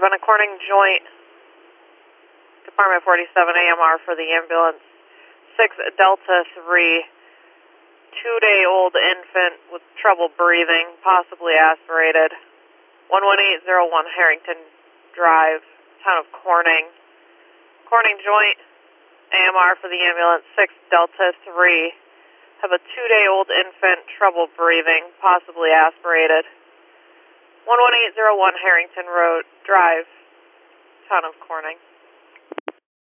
Independent Corning Joint, Department 47 AMR for the ambulance. 6 Delta 3, 2-day-old infant with trouble breathing, possibly aspirated. 11801 Harrington Drive, town of Corning. Corning Joint, AMR for the ambulance. 6 Delta 3, have a 2-day-old infant, trouble breathing, possibly aspirated. 11801 Harrington Road Drive, town of Corning.